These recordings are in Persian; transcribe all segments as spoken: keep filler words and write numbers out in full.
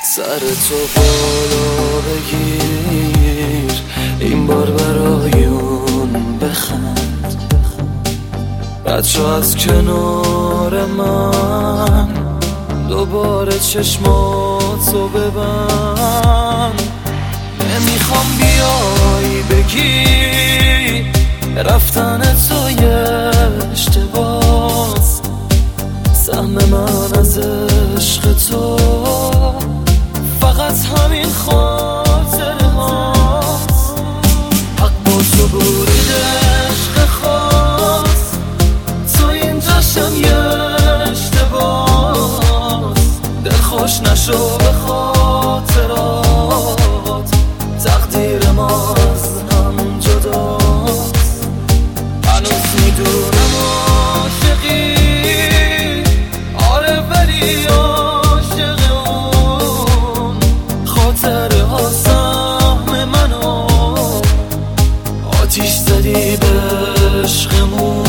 سر تو بالا بگیر، این بار برای اون بخند. بچه از کنار من دوباره چشماتو ببند. نمیخوام بیای بگی رفتن تو یه اشتباس. سهم من از عشق تو فقط همین خاطره هاست. حق با تو برید عشق خاص، تو اینجاشم یه اشتباس. دل خوش نشو به خاطرات، تقدیر ما از هم جداست. هنوز میدونم عاشقی، آره ولی عاشق اون خاطره ها سهم منو آتیش زدی به عشقمون.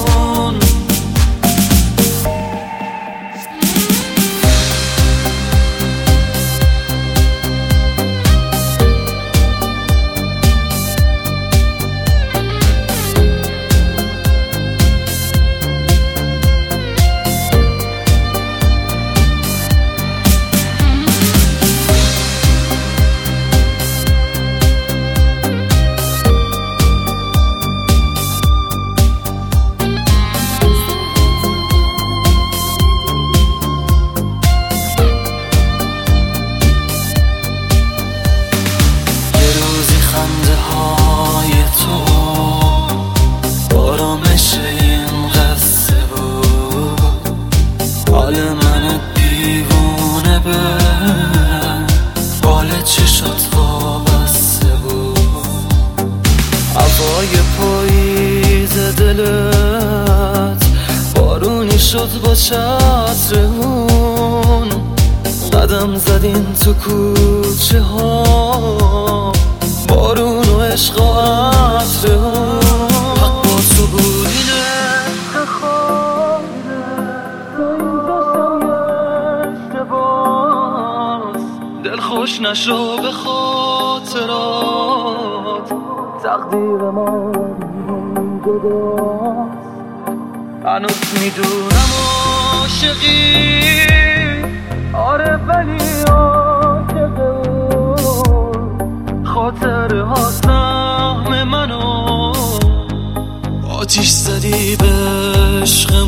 خنده های تو آرامش این قصه بود، حال من دیوونه به حال چشات وابسته بود. هوای پاییز دلت بارونی شد با چترمون. قدم زدین تو کوچه ها، بارون و عشق و عطر اون. حق با تو بود این عشق خاطره، تو اینجاشم یه اشتباس. دل خوش نشو به خاطرات، تقدیر ما جداست. هنوز میدونم عاشقی، آره ولی عاشق اون خاطره ها سهم منو آتیش زدی به عشق